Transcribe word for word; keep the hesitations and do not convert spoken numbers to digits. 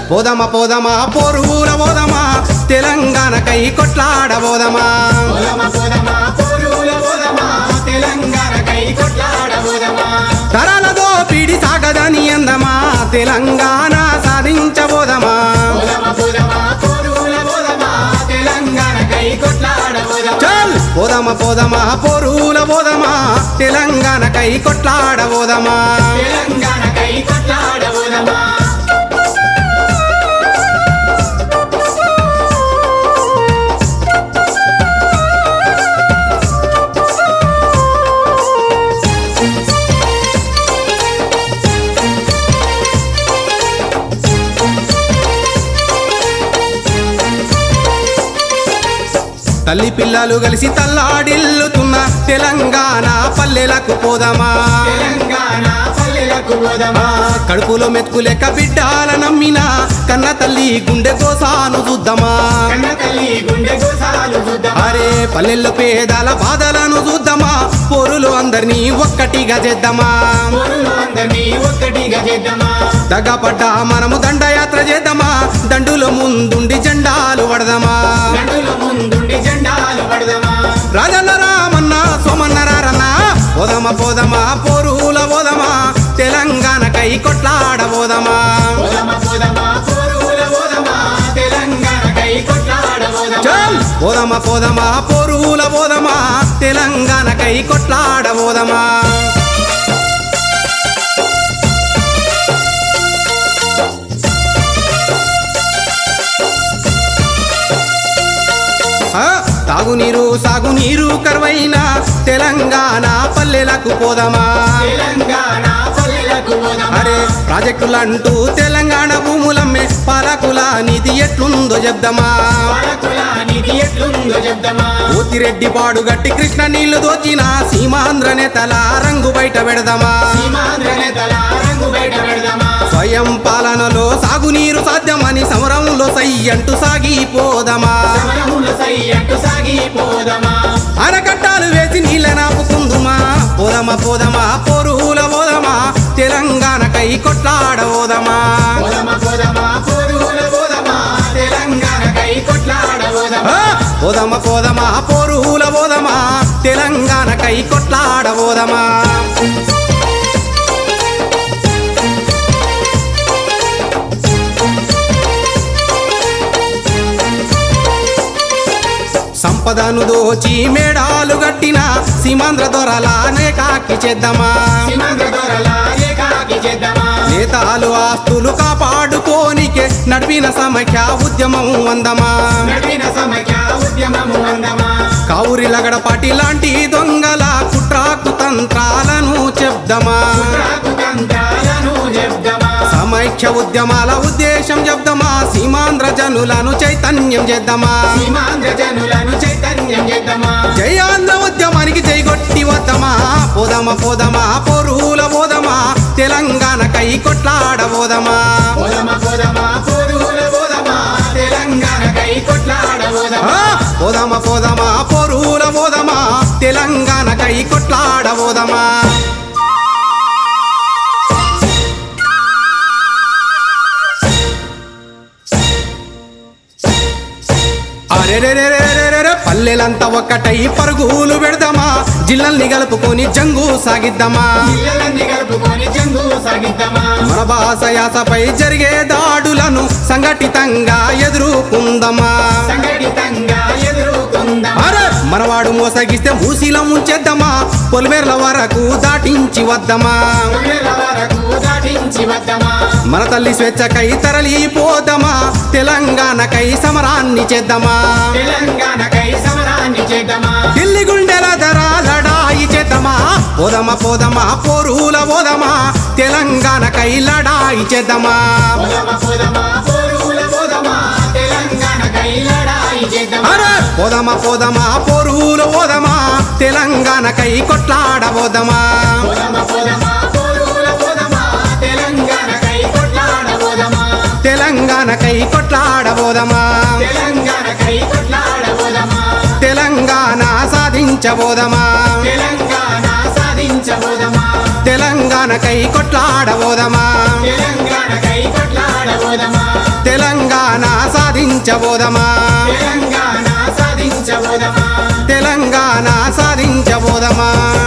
పోదమా పోదమా పోరుల పోదమా తెలంగాణకై కొట్లాడబోదమా తరాలతో PD సాగదని అందమా తెలంగాణ సాధించబోదమా చల్ పోదమా పోదమా పోరుల పోదమా తెలంగాణకై కొట్లాడబోదమా తల్లి పిల్లలు కలిసి తల్లాడిల్లుతున్న తెలంగాణ పల్లెలకు పోదమా కడుపులో మెతుకు లెక్క బిడ్డాల నమ్మిన కన్న తల్లి గుండె గోసాను చూద్దామా అరే పల్లెల్లో పేదల బాధలను చూద్దామా పోరులు అందరినీ ఒక్కటిగా చేద్దామా దగ్గపడ్డా మనము దండయాత్ర చేద్దామా దండులో ముందుండి జెండాలు పడదామా రాజన్న రామన్న సోమన్న రారన్న పోదమా పోదమా పోరుల పోదమా తెలంగాణకై కొట్లాడబోదమా చల్ పోదమా పోదమా పోరుల పోదమా తెలంగాణకై కొట్లాడబోదమా తాగునీరు సాగునీరు కరువైన తెలంగాణ పల్లెలకు పోదమా అరే ప్రాజెక్టులంటూ తెలంగాణ భూములమ్మే పాలకుల నిధి ఎట్లుందో చెప్దామా ఓతిరెడ్డి పాడు గట్టి కృష్ణ నీళ్లు దోచిన సీమాంధ్ర నేతల రంగు బయట పెడదామా స్వయం పాలనలో సాగునీరు సాధ్యమని సమరంలో సై అంటూ సాగిపోదమా అరకట్టాలు వేసి నీళ్ళ నాపుకుందుమా పోదమా పోదమా పోరుల పోదమా తెలంగాణకై కొట్లాడబోదమా పోదమా పోదమా పోరుల పోదమా తెలంగాణకై కొట్లాడబోదమా సంపదను దోచి మేడాలు గట్టిన సీమాంధ్ర దొరలానే కాకి చేద్దామా నేతాలు ఆస్తులు కాపాడుకోనికే నడిపిన సమైక్య ఉద్యమం అందమా కౌరి లగడపాటి లాంటి దొంగల కుట్రాకు తంత్రాలను చెప్దామా సమైక్య ఉద్యమాల ఉద్దేశం చెప్దామా సీమాంధ్ర జనులను చైతన్యం చేద్దామా జయాంధ్ర ఉద్యమానికి జైగొట్టి వద్దామా పోదమా పోదమా పోరుల పోదమా తెలంగాణకై కొట్లాడబోదమా పోదమా పోదమా పోరుల పోదమా తెలంగాణకై కొట్లాడబోదమా పల్లెలంతా ఒక్కటై పరుగులు పెడదామా జిల్లల్ని కలుపుకొని జంగు సాగిద్దామా మన భాష యాసపై జరిగే దాడులను సంఘటితంగా ఎదుర్కొందామా మనవాడు మోసగిస్తే మూసిలో ముంచేద్దామా పొలిమేర్ల వరకు దాటించి వద్దామా మన తల్లి స్వేచ్ఛకై తరలిపోదామా తెలంగాణకై సమరాన్ని చేద్దామా ఢిల్లీ గుండెల ధర లడాయి చేద్దామా పోదమా పోదమా పోరుల పోదమా తెలంగాణకై లడాయి చేద్దామా పోదమా పోదమా పోరుల పోదమా తెలంగాణకై కొట్లాడబోదమా తెలంగాణకై కొట్లాడబోదమా తెలంగాణ సాధించబోదమా తెలంగాణకై కొట్లాడబోదమా సాధించబోదమా తెలంగాణ సాధించబోదమా తెలంగాణ సాధించబోదమా